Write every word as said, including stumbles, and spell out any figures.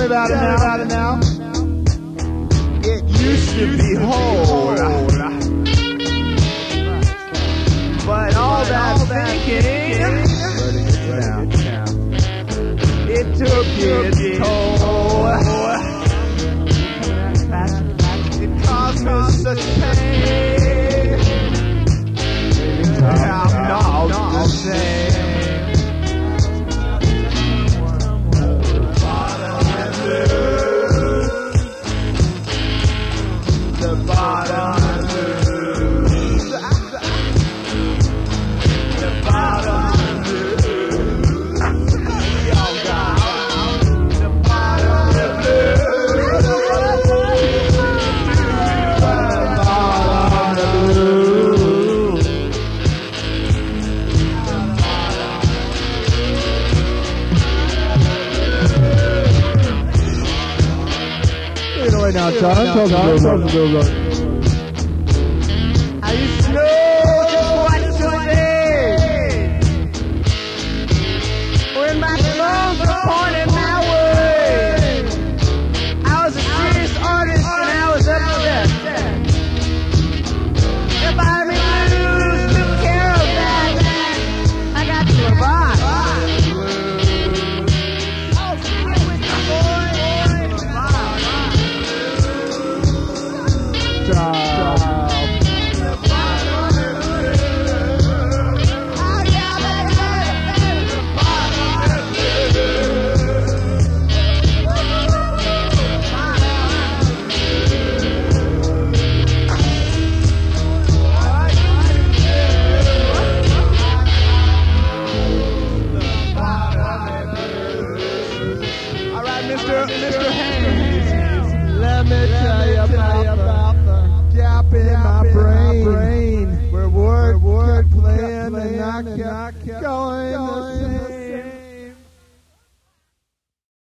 about it now. About it now. It used to be whole, but all that thinking, it took its toll. It caused me such pain. I'm not the same. The bottom blues. The bottom blues. We all got the bottom blues. The bottom blues. You know right now, John. John, John, John, John, John. I used to know just what to say when my thumbs were pointed my way. I was a serious artist and I was up to that. If I made blues, took care of that. I got to survive. Mister Mister Haynes, let me tell you about the gap in my brain, where word word playing and I kept going.